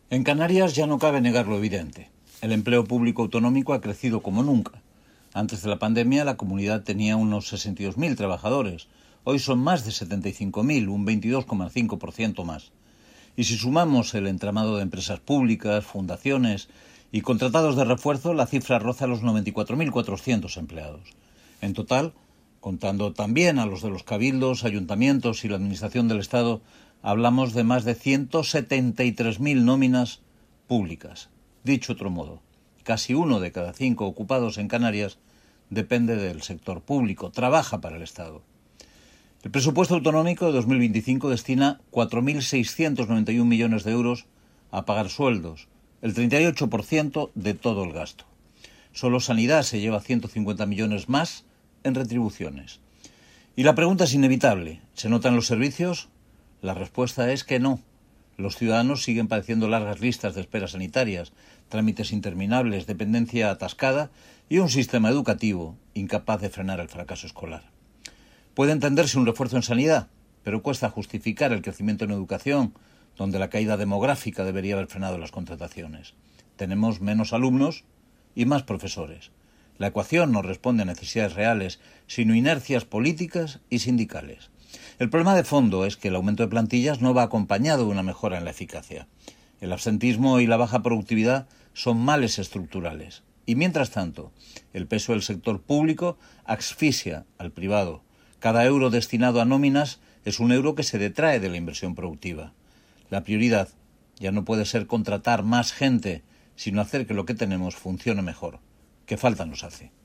En Canarias ya no cabe negar lo evidente. El empleo público autonómico ha crecido como nunca. Antes de la pandemia la comunidad tenía unos 62.000 trabajadores. Hoy son más de 75.000, un 22,5% más. Y si sumamos el entramado de empresas públicas, fundaciones y contratados de refuerzo, la cifra roza los 94.400 empleados. En total, contando también a los de los cabildos, ayuntamientos y la administración del Estado, hablamos de más de 173.000 nóminas públicas. Dicho otro modo, casi 1 de cada 5 ocupados en Canarias depende del sector público, trabaja para el Estado. El presupuesto autonómico de 2025 destina 4.691 millones de euros a pagar sueldos, el 38% de todo el gasto. Solo Sanidad se lleva 150 millones más en retribuciones. Y la pregunta es inevitable. ¿Se notan los servicios? La respuesta es que no. Los ciudadanos siguen padeciendo largas listas de espera sanitarias, trámites interminables, dependencia atascada y un sistema educativo incapaz de frenar el fracaso escolar. Puede entenderse un refuerzo en sanidad, pero cuesta justificar el crecimiento en educación, donde la caída demográfica debería haber frenado las contrataciones. Tenemos menos alumnos y más profesores. La ecuación no responde a necesidades reales, sino inercias políticas y sindicales. El problema de fondo es que el aumento de plantillas no va acompañado de una mejora en la eficacia. El absentismo y la baja productividad son males estructurales. Y mientras tanto, el peso del sector público asfixia al privado. Cada euro destinado a nóminas es un euro que se detrae de la inversión productiva. La prioridad ya no puede ser contratar más gente, sino hacer que lo que tenemos funcione mejor. ¿Qué falta nos hace?